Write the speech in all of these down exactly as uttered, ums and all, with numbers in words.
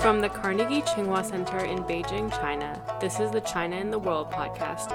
From the Carnegie Tsinghua Center in Beijing, China, this is the China in the World podcast.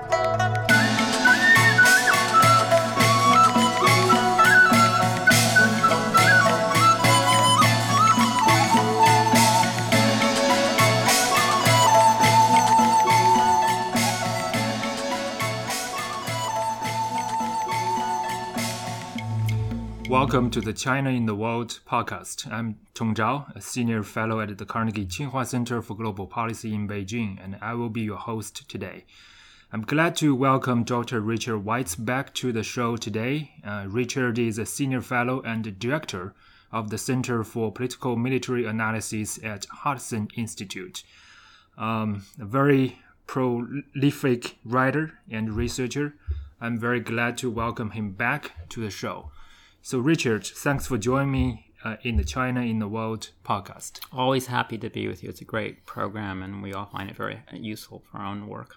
Welcome to the China in the World podcast. I'm Tong Zhao, a senior fellow at the Carnegie Tsinghua Center for Global Policy in Beijing, and I will be your host today. I'm glad to welcome Doctor Richard Weitz back to the show today. Uh, Richard is a senior fellow and director of the Center for Political Military Analysis at Hudson Institute. Um, a very prolific writer and researcher. I'm very glad to welcome him back to the show. So, Richard, thanks for joining me uh, in the China in the World podcast. Always happy to be with you. It's a great program, and we all find it very useful for our own work.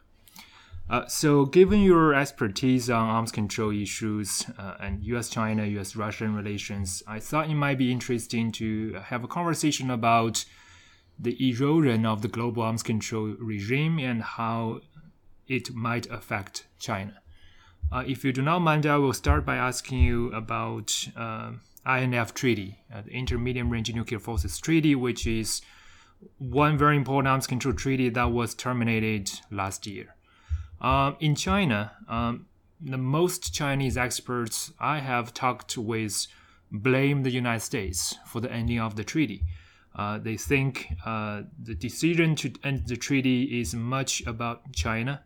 Uh, so, given your expertise on arms control issues uh, and U S China, U S Russian relations, I thought it might be interesting to have a conversation about the erosion of the global arms control regime and how it might affect China. Uh, if you do not mind, I will start by asking you about uh, I N F Treaty, uh, the Intermediate Range Nuclear Forces Treaty, which is one very important arms control treaty that was terminated last year. Uh, in China, um, the most Chinese experts I have talked with blame the United States for the ending of the treaty. Uh, they think uh, the decision to end the treaty is much about China.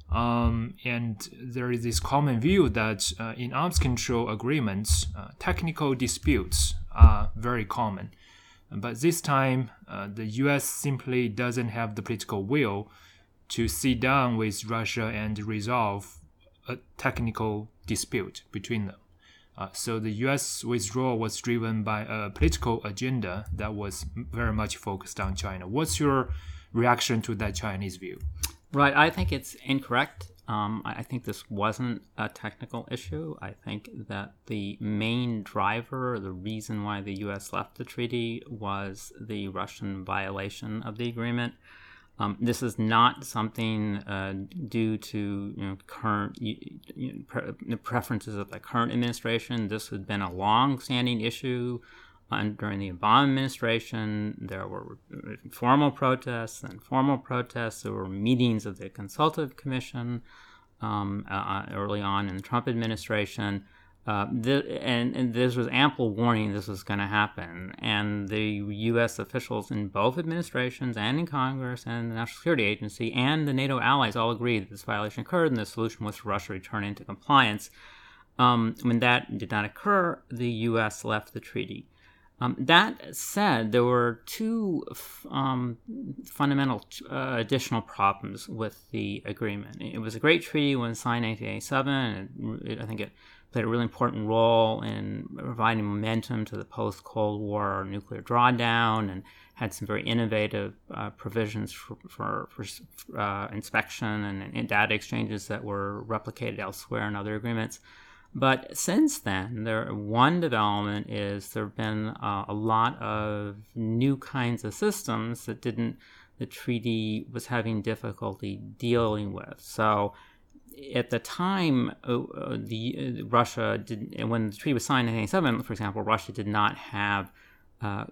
Um, and there is this common view that uh, in arms control agreements, uh, technical disputes are very common. But this time, uh, the U S simply doesn't have the political will to sit down with Russia and resolve a technical dispute between them. Uh, so the U S withdrawal was driven by a political agenda that was very much focused on China. What's your reaction to that Chinese view? Right. I think it's incorrect. Um, I think this wasn't a technical issue. I think that the main driver, the reason why the U S left the treaty was the Russian violation of the agreement. Um, this is not something uh, due to you know, current you know, pre- the preferences of the current administration. This had been a long-standing issue. And during the Obama administration, there were formal protests and formal protests. There were meetings of the Consultative Commission um, uh, early on in the Trump administration. Uh, th- and, and there was ample warning this was going to happen. And the U S officials in both administrations and in Congress and the National Security Agency and the NATO allies all agreed that this violation occurred and the solution was for Russia to return into compliance. Um, when that did not occur, the U S left the treaty. Um, that said, there were two f- um, fundamental uh, additional problems with the agreement. It was a great treaty when signed in nineteen eighty-seven, and it, I think it played a really important role in providing momentum to the post-Cold War nuclear drawdown and had some very innovative uh, provisions for, for, for uh, inspection and, and data exchanges that were replicated elsewhere in other agreements. But since then, there one development is there have been uh, a lot of new kinds of systems that didn't the treaty was having difficulty dealing with. So at the time, uh, the uh, Russia did when the treaty was signed in nineteen eighty-seven, for example, Russia did not have uh,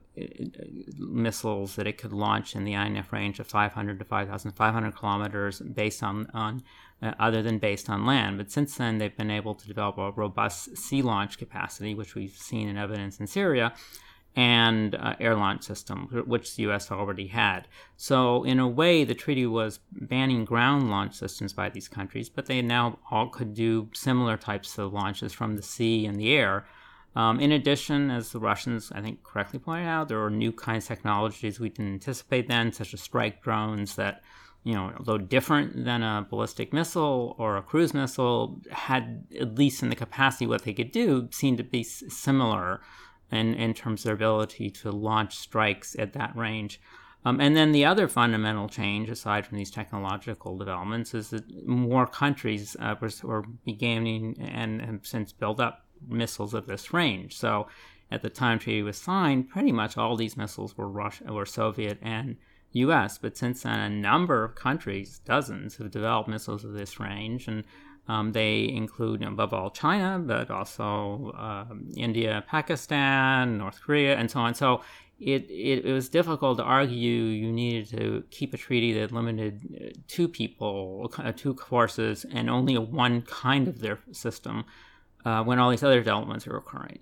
missiles that it could launch in the I N F range of five hundred to five thousand five hundred kilometers based on on. Uh, other than based on land. But since then, they've been able to develop a robust sea launch capacity, which we've seen in evidence in Syria, and uh, air launch system, which the U S already had. So in a way, the treaty was banning ground launch systems by these countries, but they now all could do similar types of launches from the sea and the air. Um, in addition, as the Russians, I think, correctly pointed out, there were new kinds of technologies we didn't anticipate then, such as strike drones that you know, although different than a ballistic missile or a cruise missile, had, at least in the capacity what they could do, seemed to be s- similar in, in terms of their ability to launch strikes at that range. Um, and then the other fundamental change, aside from these technological developments, is that more countries uh, were, were beginning and have since built up missiles of this range. So at the time the treaty was signed, pretty much all these missiles were Russia, were Soviet and U S. But since then, a number of countries, dozens, have developed missiles of this range, and um, they include, above all, China, but also um, India, Pakistan, North Korea, and so on. So it, it, it was difficult to argue you needed to keep a treaty that limited two people, two forces, and only one kind of their system uh, when all these other developments are occurring.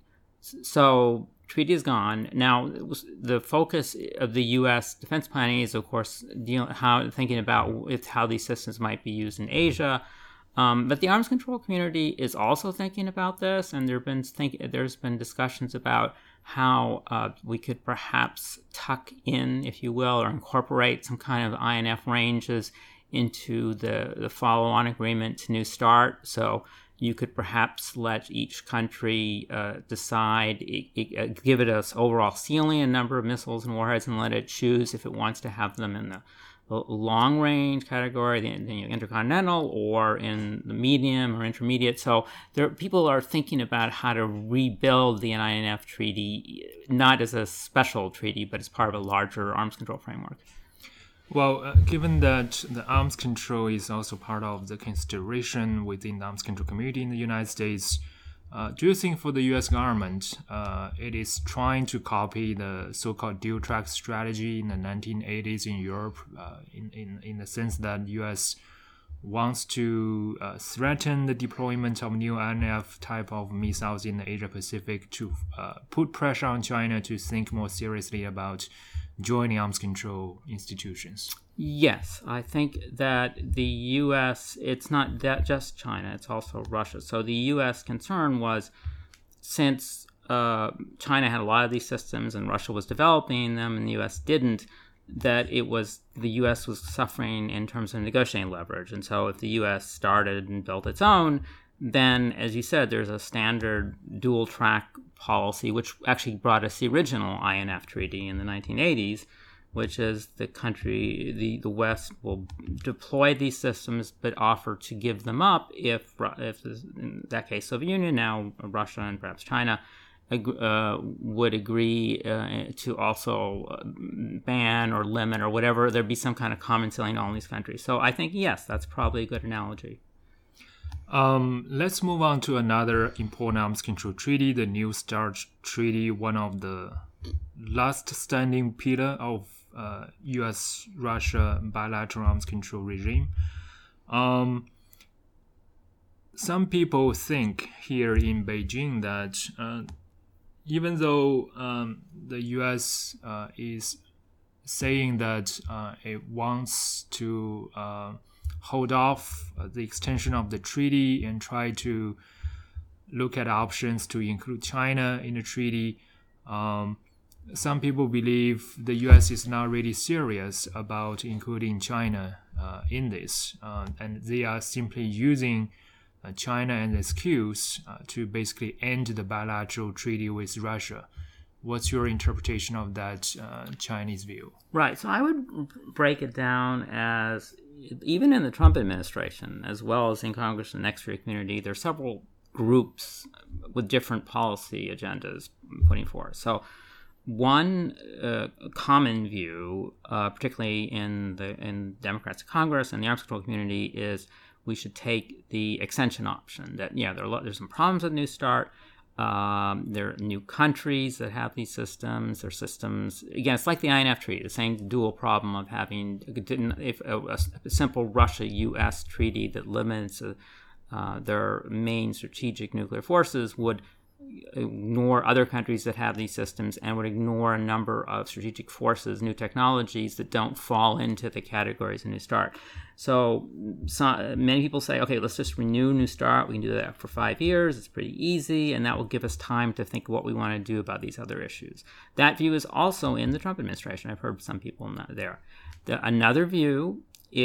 So treaty is gone. Now, the focus of the U S defense planning is, of course, dealing, how, thinking about if, how these systems might be used in Asia. Um, but the arms control community is also thinking about this, and there have been think, there's been discussions about how uh, we could perhaps tuck in, if you will, or incorporate some kind of I N F ranges into the, the follow-on agreement to New START. So you could perhaps let each country uh, decide, it, it, give it an overall ceiling, a number of missiles and warheads, and let it choose if it wants to have them in the long-range category, the, the intercontinental, or in the medium or intermediate. So there, people are thinking about how to rebuild the I N F treaty, not as a special treaty, but as part of a larger arms control framework. Well, uh, given that the arms control is also part of the consideration within the arms control community in the United States, uh, do you think for the U S government, uh, it is trying to copy the so-called dual-track strategy in the nineteen eighties in Europe, uh, in, in, in the sense that U S wants to uh, threaten the deployment of new I N F type of missiles in the Asia-Pacific to uh, put pressure on China to think more seriously about joining arms control institutions? Yes, I think that the U S, it's not that just China, it's also Russia. So the U S concern was, since uh, China had a lot of these systems and Russia was developing them and the U S didn't, that it was the U S was suffering in terms of negotiating leverage. And so if the U S started and built its own, then, as you said, there's a standard dual-track policy, which actually brought us the original I N F treaty in the nineteen eighties, which is the country, the, the West will deploy these systems but offer to give them up if, if in that case, Soviet Union, now Russia and perhaps China, uh, would agree uh, to also ban or limit or whatever. There'd be some kind of common ceiling on all these countries. So I think, yes, that's probably a good analogy. Um, let's move on to another important arms control treaty, the New START Treaty, one of the last standing pillar of uh, U S-Russia bilateral arms control regime. Um, some people think here in Beijing that uh, even though um, the U S uh, is saying that uh, it wants to uh, hold off uh, the extension of the treaty and try to look at options to include China in the treaty, um, some people believe the U S is not really serious about including China uh, in this, uh, and they are simply using uh, China as an excuse uh, to basically end the bilateral treaty with Russia. What's your interpretation of that uh, Chinese view? Right. So I would break it down as, even in the Trump administration, as well as in Congress and the exterior community, there are several groups with different policy agendas putting forth. So one uh, common view, uh, particularly in the in Democrats in Congress and the arms control community, is we should take the extension option. That, yeah, there are, there's some problems with New START. Um, there are new countries that have these systems. There are systems, again, it's like the I N F treaty, the same dual problem of having if a, a simple Russia-U S treaty that limits uh, uh, their main strategic nuclear forces would ignore other countries that have these systems and would ignore a number of strategic forces, new technologies that don't fall into the categories of New START. So, so many people say, okay, let's just renew New START. We can do that for five years. It's pretty easy, and that will give us time to think what we want to do about these other issues. That view is also in the Trump administration. I've heard some people not there. The, another view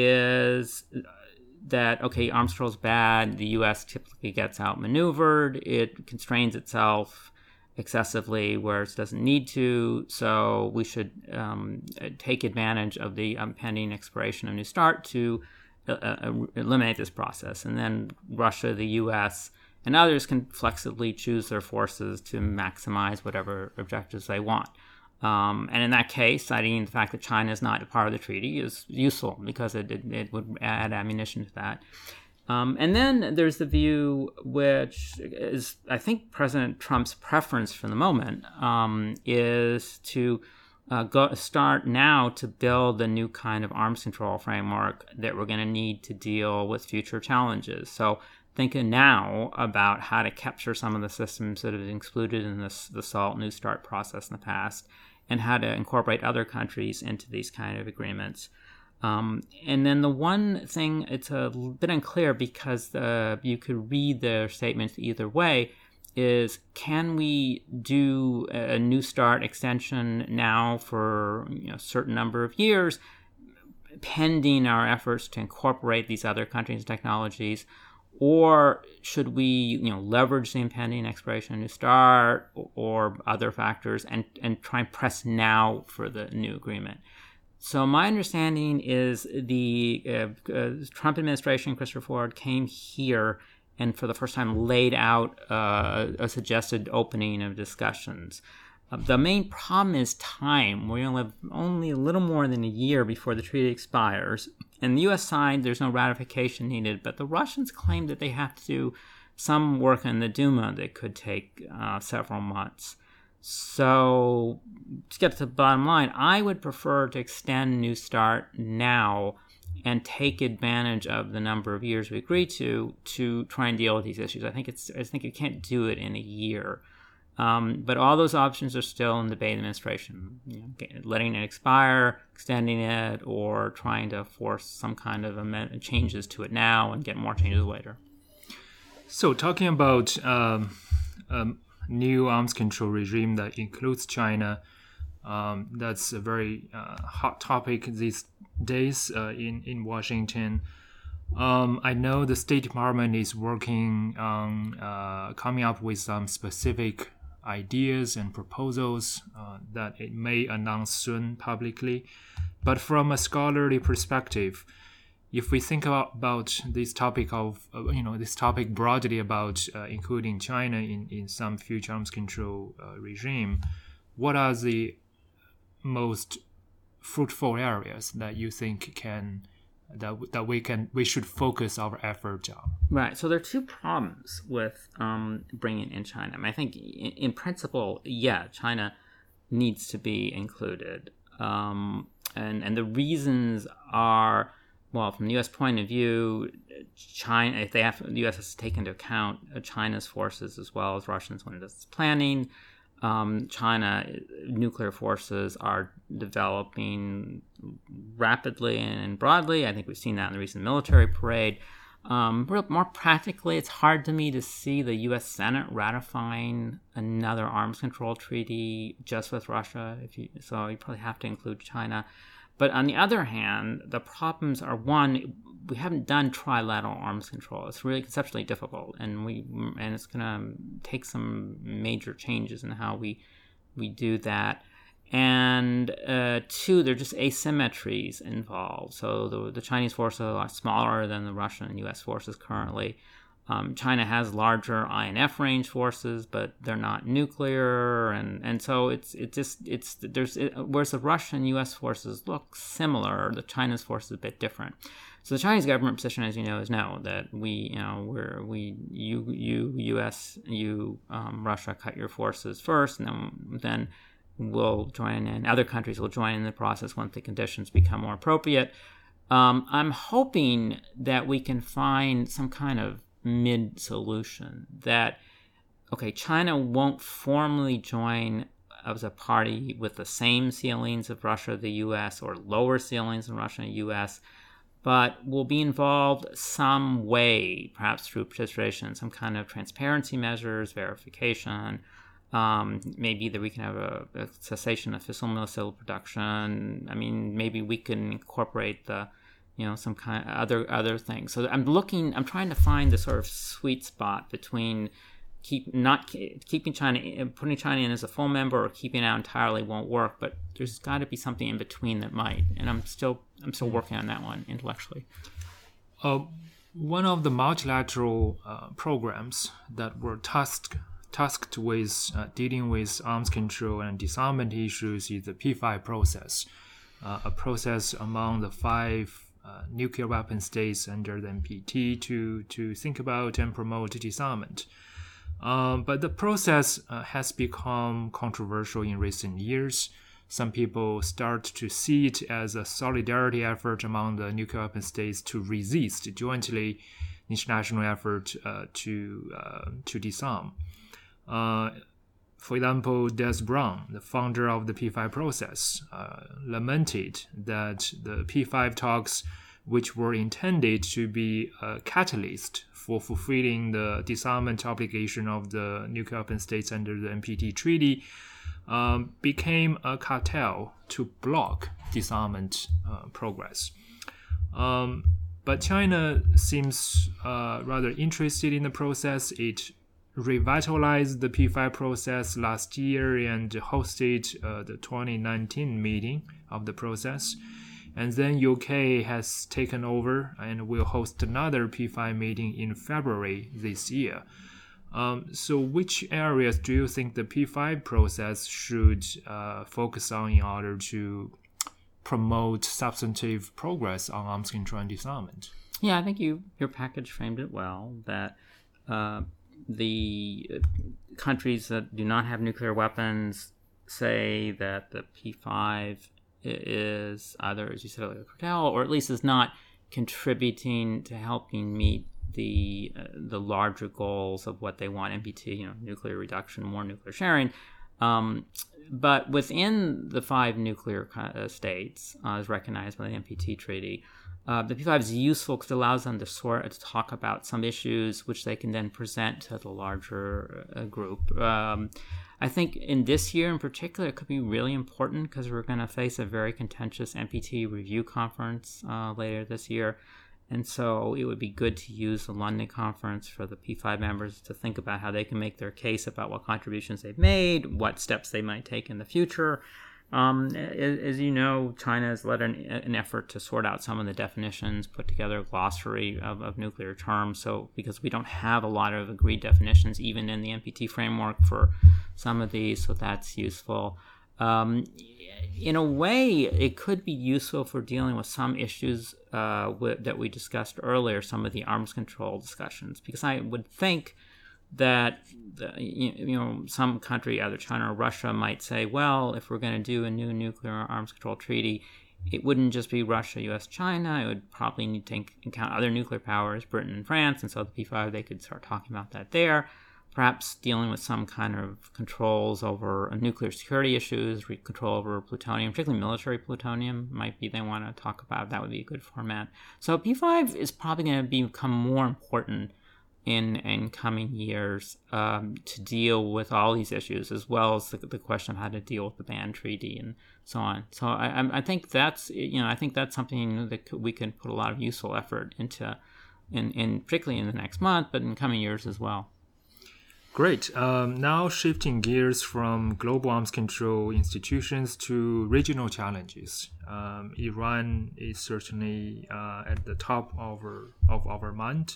is that, okay, arms control is bad. The U S typically gets outmaneuvered. It constrains itself excessively where it doesn't need to. So we should um, take advantage of the impending expiration of New START to uh, uh, eliminate this process. And then Russia, the U S, and others can flexibly choose their forces to maximize whatever objectives they want. Um, and in that case, citing the fact that China is not a part of the treaty is useful because it, it, it would add ammunition to that. Um, and then there's the view, which is, I think, President Trump's preference for the moment, um, is to uh, go start now to build a new kind of arms control framework that we're going to need to deal with future challenges. So thinking now about how to capture some of the systems that have been excluded in this, the SALT New START process in the past, and how to incorporate other countries into these kind of agreements. Um, and then the one thing, it's a bit unclear because uh, you could read the statements either way, is can we do a New START extension now for you know, a certain number of years, pending our efforts to incorporate these other countries' and technologies, or should we, you know, leverage the impending expiration of New START or, or other factors and, and try and press now for the new agreement? So my understanding is the uh, uh, Trump administration, Christopher Ford, came here and for the first time laid out uh, a suggested opening of discussions. Uh, the main problem is time. We only have only a little more than a year before the treaty expires. And the U S side, there's no ratification needed, but the Russians claim that they have to do some work in the Duma that could take uh, several months. So to get to the bottom line, I would prefer to extend New START now and take advantage of the number of years we agree to to try and deal with these issues. I think it's I think you can't do it in a year. Um, but all those options are still in the Biden administration, you know, letting it expire, extending it, or trying to force some kind of amend- changes to it now and get more changes later. So talking about um, um, new arms control regime that includes China, um, that's a very uh, hot topic these days uh, in, in Washington. Um, I know the State Department is working on uh, coming up with some specific ideas and proposals uh, that it may announce soon publicly. But from a scholarly perspective, if we think about, about this topic of, uh, you know, this topic broadly about uh, including China in, in some future arms control uh, regime, what are the most fruitful areas that you think can that that we can we should focus our effort on? Right. So there are two problems with um, bringing in China. I mean, I think in, in principle, yeah, China needs to be included, um, and and the reasons are, well, from the U S point of view, China, if they have, the U S has to take into account China's forces as well as Russians when it does its planning. Um, China nuclear forces are developing rapidly and broadly. I think we've seen that in the recent military parade. Um, more practically, it's hard to me to see the U S Senate ratifying another arms control treaty just with Russia. If you, so you probably have to include China. But on the other hand, the problems are, one, we haven't done trilateral arms control. It's really conceptually difficult, and we and it's going to take some major changes in how we we do that. And uh, two, there are just asymmetries involved. So the, the Chinese forces are smaller than the Russian and U S forces currently. Um, China has larger I N F range forces, but they're not nuclear, and, and so it's it just it's there's it, whereas the Russian U S forces look similar, the China's forces are a bit different. So the Chinese government position, as you know, is no, that we you know we're we you you U S you um, Russia cut your forces first, and then then we'll join in. Other countries will join in the process once the conditions become more appropriate. Um, I'm hoping that we can find some kind of mid solution that, okay, China won't formally join as a party with the same ceilings of Russia, the U S, or lower ceilings in Russia and the U S, but will be involved some way, perhaps through participation in some kind of transparency measures, verification. Um, maybe that we can have a, a cessation of fissile missile production. I mean, maybe we can incorporate the you know, some kind of other other things. So I'm looking, I'm trying to find the sort of sweet spot between keep not keeping China, putting China in as a full member, or keeping it out entirely won't work. But there's got to be something in between that might. And I'm still I'm still working on that one intellectually. Uh, one of the multilateral uh, programs that were tasked tasked with uh, dealing with arms control and disarmament issues is the P five process, uh, a process among the five uh, nuclear weapon states under the N P T to, to think about and promote disarmament. Um, but the process uh, has become controversial in recent years. Some people start to see it as a solidarity effort among the nuclear weapon states to resist jointly international effort uh, to uh, to disarm. Uh, for example, Des Brown, the founder of the P five process, uh, lamented that the P five talks, which were intended to be a catalyst for fulfilling the disarmament obligation of the nuclear weapon states under the N P T treaty, um, became a cartel to block disarmament uh, progress. Um, but China seems uh, rather interested in the process. It revitalized the P five process last year and hosted uh, the twenty nineteen meeting of the process. And then U K has taken over and will host another P five meeting in February this year. Um, so which areas do you think the P five process should uh, focus on in order to promote substantive progress on arms control and disarmament? Yeah, I think you your package framed it well, that uh, the countries that do not have nuclear weapons say that the P five is either, as you said, like a cartel, or at least is not contributing to helping meet the uh, the larger goals of what they want, N P T, you know, nuclear reduction, more nuclear sharing. Um, but within the five nuclear uh, states, uh, as recognized by the N P T treaty, uh, the P five is useful because it allows them to sort to talk about some issues which they can then present to the larger uh, group. Um, I think in this year in particular, it could be really important because we're going to face a very contentious N P T review conference uh, later this year. And so it would be good to use the London conference for the P five members to think about how they can make their case about what contributions they've made, what steps they might take in the future. Um, as, as you know, China has led an, an effort to sort out some of the definitions, put together a glossary of, of nuclear terms. So because we don't have a lot of agreed definitions, even in the N P T framework for some of these, so that's useful. Um, in a way, it could be useful for dealing with some issues uh, with, that we discussed earlier, some of the arms control discussions, because I would think that the, you know, some country, either China or Russia, might say, well, if we're going to do a new nuclear arms control treaty, it wouldn't just be Russia, U S, China. It would probably need to take account other nuclear powers, Britain and France, and so the P five, they could start talking about that there. Perhaps dealing with some kind of controls over nuclear security issues, control over plutonium, particularly military plutonium, might be they want to talk about. That would be a good format. So P five is probably going to become more important in in coming years um, to deal with all these issues, as well as the, the question of how to deal with the ban treaty and so on. So I, I think that's you know I think that's something that we can put a lot of useful effort into, in, in particularly in the next month, but in coming years as well. Great. Um, now shifting gears from global arms control institutions to regional challenges. Um, Iran is certainly uh, at the top of our, of our mind.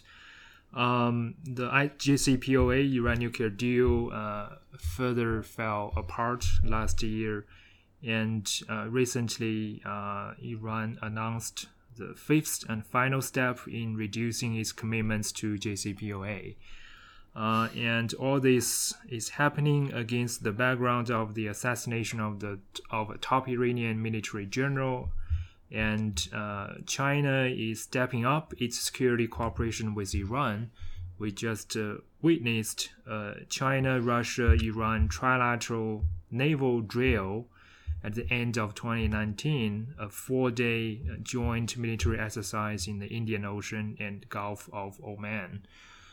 Um, the J C P O A Iran nuclear deal uh, further fell apart last year, and uh, recently uh, Iran announced the fifth and final step in reducing its commitments to J C P O A. Uh, and all this is happening against the background of the assassination of the of a top Iranian military general, and uh, China is stepping up its security cooperation with Iran. We just uh, witnessed uh, China, Russia, Iran trilateral naval drill at the end of twenty nineteen, a four-day joint military exercise in the Indian Ocean and Gulf of Oman.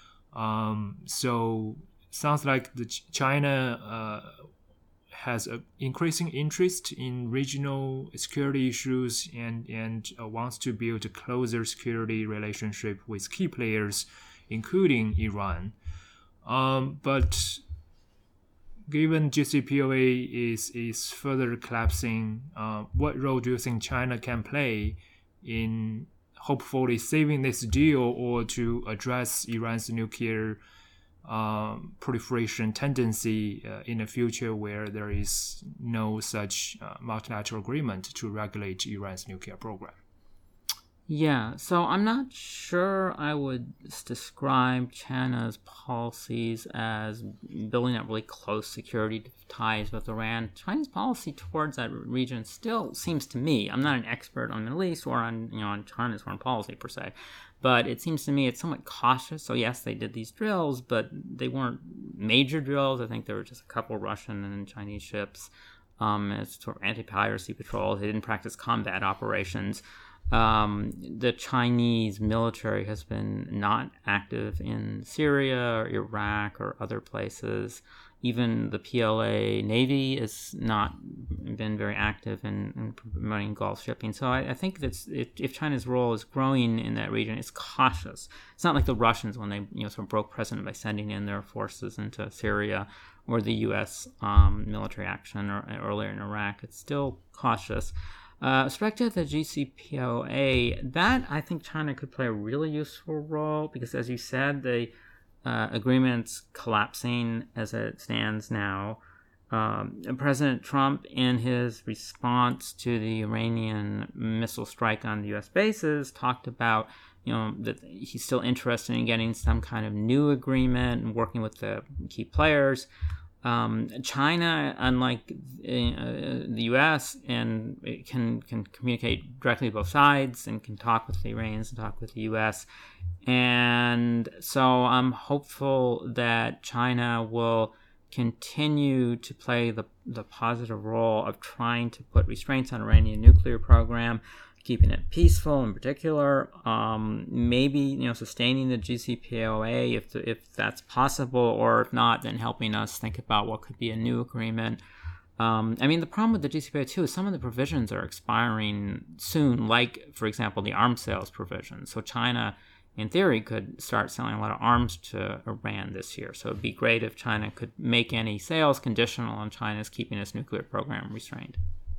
Um, so sounds like the Ch- China uh, has an increasing interest in regional security issues and and uh, wants to build a closer security relationship with key players, including Iran. Um, but given J C P O A is is further collapsing, uh, what role do you think China can play in hopefully saving this deal or to address Iran's nuclear um, proliferation tendency uh, in the future where there is no such uh, multilateral agreement to regulate Iran's nuclear program? Yeah, so I'm not sure I would describe China's policies as building up really close security ties with Iran. China's policy towards that region still seems to me, I'm not an expert on the Middle East or on, you know, on China's foreign policy per se, but it seems to me it's somewhat cautious. So yes, they did these drills, but they weren't major drills. I think there were just a couple Russian and Chinese ships. Um, it's sort of anti-piracy patrol. They didn't practice combat operations. Um, the Chinese military has been not active in Syria or Iraq or other places. Even the P L A Navy has not been very active in, in promoting Gulf shipping. So I, I think that if China's role is growing in that region, it's cautious. It's not like the Russians when they you know sort of broke precedent by sending in their forces into Syria, or the U S um, military action or, earlier in Iraq. It's still cautious. Uh, with respect to the J C P O A, that I think China could play a really useful role because, as you said, the uh, agreement's collapsing as it stands now. Um, President Trump, in his response to the Iranian missile strike on the U S bases, talked about you know that he's still interested in getting some kind of new agreement and working with the key players. Um, China, unlike uh, the U S, and it can can communicate directly with both sides and can talk with the Iranians and talk with the U S. And so I'm hopeful that China will continue to play the, the positive role of trying to put restraints on Iranian nuclear program, keeping it peaceful in particular, um, maybe you know sustaining the J C P O A if the, if that's possible, or if not, then helping us think about what could be a new agreement. Um, I mean, the problem with the J C P O A too is some of the provisions are expiring soon, like for example the arms sales provision. So China, in theory, could start selling a lot of arms to Iran this year. So it'd be great if China could make any sales conditional on China's keeping its nuclear program restrained.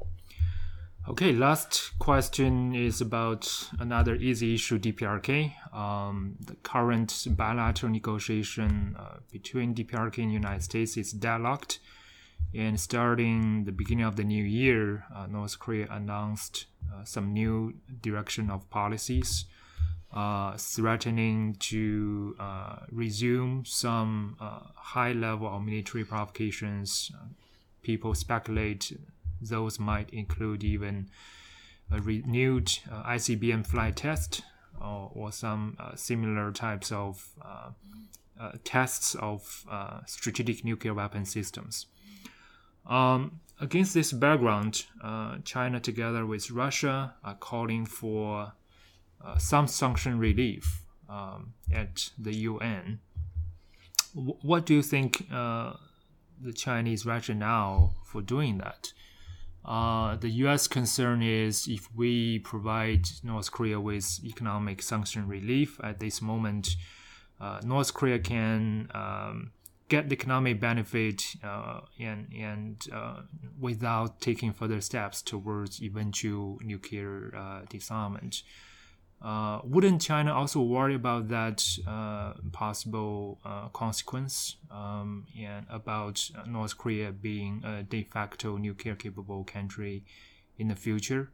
Okay, last question is about another easy issue, D P R K. Um, the current bilateral negotiation uh, between D P R K and the United States is deadlocked. And starting the beginning of the new year, uh, North Korea announced uh, some new direction of policies, uh, threatening to uh, resume some uh, high level of military provocations. Uh, people speculate those might include even a renewed uh, I C B M flight test or, or some uh, similar types of uh, uh, tests of uh, strategic nuclear weapon systems. Um, against this background, uh, China together with Russia are calling for uh, some sanction relief um, at the U N. W- what do you think uh, the Chinese rationale for doing that? Uh, the U S concern is if we provide North Korea with economic sanction relief at this moment, uh, North Korea can um, get the economic benefit uh, and and uh, without taking further steps towards eventual nuclear uh, disarmament. Uh, wouldn't China also worry about that uh, possible uh, consequence um, and about North Korea being a de facto nuclear-capable country in the future?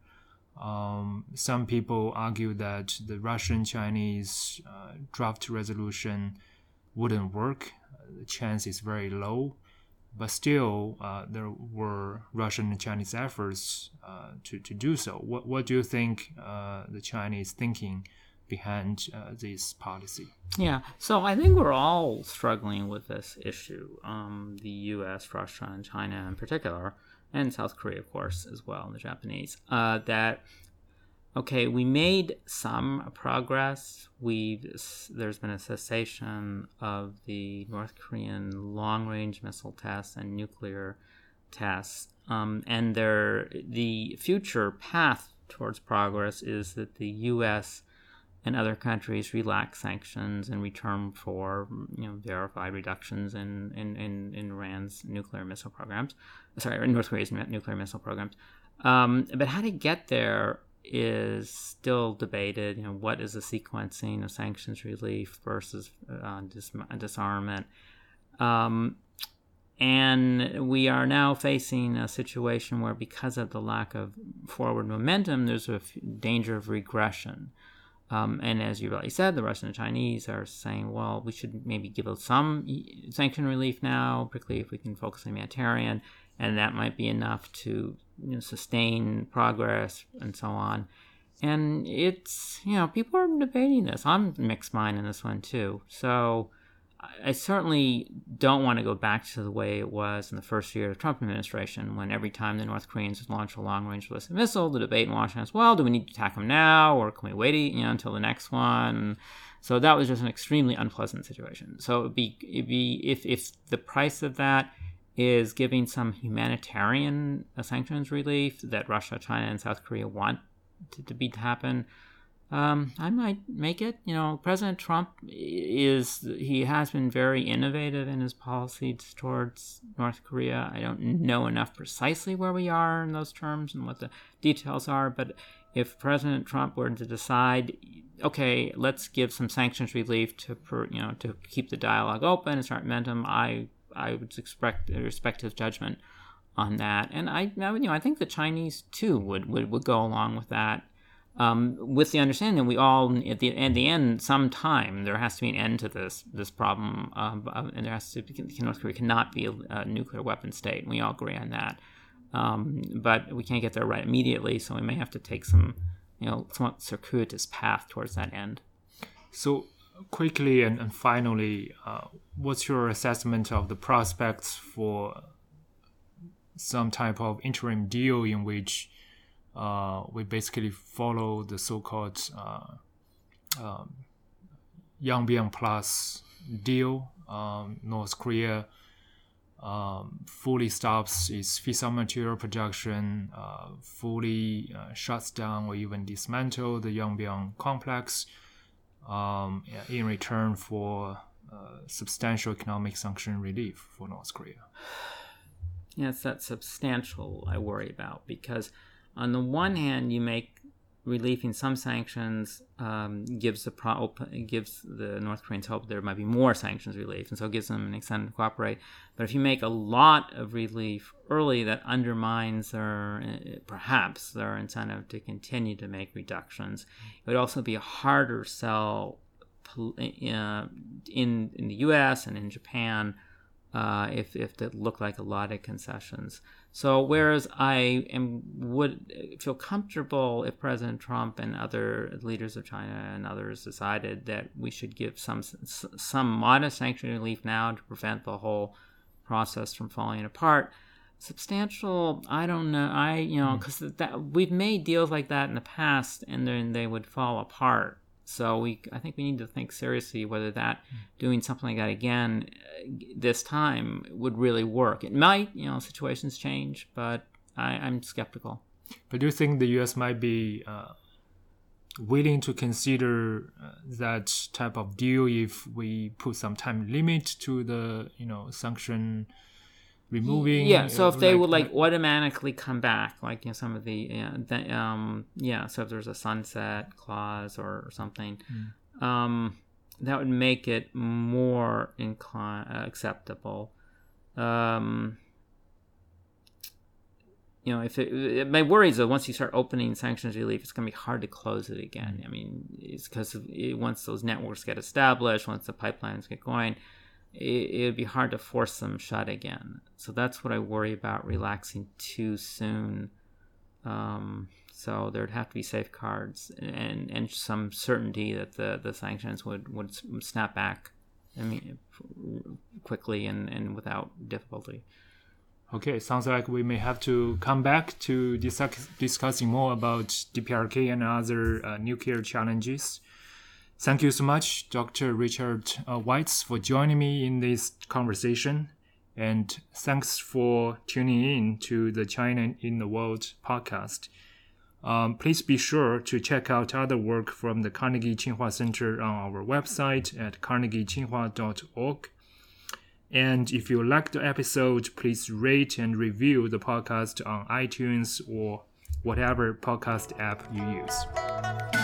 Um, some people argue that the Russian-Chinese uh, draft resolution wouldn't work. The chance is very low. But still, uh, there were Russian and Chinese efforts uh, to, to do so. What what do you think uh, the Chinese thinking behind uh, this policy? Yeah, so I think we're all struggling with this issue. Um, the U S, Russia, and China in particular, and South Korea, of course, as well, and the Japanese. Uh, that okay, we made some progress. We there's been a cessation of the North Korean long-range missile tests and nuclear tests, um, and there the future path towards progress is that the U S and other countries relax sanctions in return for you know verified reductions in in, in, in Iran's nuclear missile programs. Sorry, North Korea's nuclear missile programs. Um, but how to get there is still debated. You know, what is the sequencing of sanctions relief versus uh, dis- disarmament? Um, and we are now facing a situation where, because of the lack of forward momentum, there's a f- danger of regression. Um, and as you rightly said, the Russian and Chinese are saying, well, we should maybe give some sanction relief now, particularly if we can focus on humanitarian, and that might be enough to, you know, sustain progress and so on. And it's, you know, people are debating this. I'm mixed mind in this one too. So I certainly don't want to go back to the way it was in the first year of the Trump administration, when every time the North Koreans launched a long-range ballistic missile, the debate in Washington was, well, do we need to attack them now, or can we wait, you know, until the next one? So that was just an extremely unpleasant situation. So it'd be, it'd be if if the price of that is giving some humanitarian uh, sanctions relief that Russia, China, and South Korea want to, to be to happen, Um, I might make it. You know, President Trump is, he has been very innovative in his policies towards North Korea. I don't know enough precisely where we are in those terms and what the details are, but if President Trump were to decide, okay, let's give some sanctions relief to, you know, to keep the dialogue open and start momentum, I, I would expect, respect his judgment on that. And I, you know, I think the Chinese too would, would, would go along with that. Um, with the understanding that we all, at the, at the end, sometime, there has to be an end to this this problem, um, and there has to be, North Korea cannot be a, a nuclear weapon state. We all agree on that. Um, but we can't get there right immediately, so we may have to take some, you know, somewhat circuitous path towards that end. So, quickly and, and finally, uh, what's your assessment of the prospects for some type of interim deal in which Uh, we basically follow the so-called uh, um, Yongbyon Plus deal? Um, North Korea um, fully stops its fissile material production, uh, fully uh, shuts down or even dismantle the Yongbyon complex um, in return for uh, substantial economic sanction relief for North Korea. Yes, that's substantial I worry about, because on the one hand, you make relieving some sanctions um, gives the pro- gives the North Koreans hope there might be more sanctions relief, and so it gives them an incentive to cooperate. But if you make a lot of relief early, that undermines their, perhaps, their incentive to continue to make reductions. It would also be a harder sell uh, in in the U S and in Japan uh, if if it looked like a lot of concessions. So whereas I am would feel comfortable if President Trump and other leaders of China and others decided that we should give some some modest sanction relief now to prevent the whole process from falling apart, substantial, I don't know, I you know because that we've made deals like that in the past and then they would fall apart. So we, I think we need to think seriously whether that doing something like that again this time would really work. It might, you know, situations change, but I, I'm skeptical. But do you think the U S might be uh, willing to consider uh, that type of deal if we put some time limit to the, you know, sanction removing? Yeah, so if they like, would like automatically come back, like, you know, some of the, uh, the um yeah, so if there's a sunset clause or, or something, mm. um that would make it more incline uh, acceptable. Um you know, if it, it, my worry is that once you start opening sanctions relief, it's going to be hard to close it again. Mm. I mean, it's because it, once those networks get established, once the pipelines get going, it would be hard to force them shut again. So that's what I worry about, relaxing too soon. Um, so there'd have to be safeguards and, and some certainty that the, the sanctions would, would snap back, I mean, quickly and, and without difficulty. Okay, sounds like we may have to come back to discuss, discussing more about D P R K and other uh, nuclear challenges. Thank you so much, Doctor Richard uh, Weitz, for joining me in this conversation. And thanks for tuning in to the China in the World podcast. Um, please be sure to check out other work from the Carnegie Tsinghua Center on our website at carnegie tsinghua dot org. And if you liked the episode, please rate and review the podcast on iTunes or whatever podcast app you use.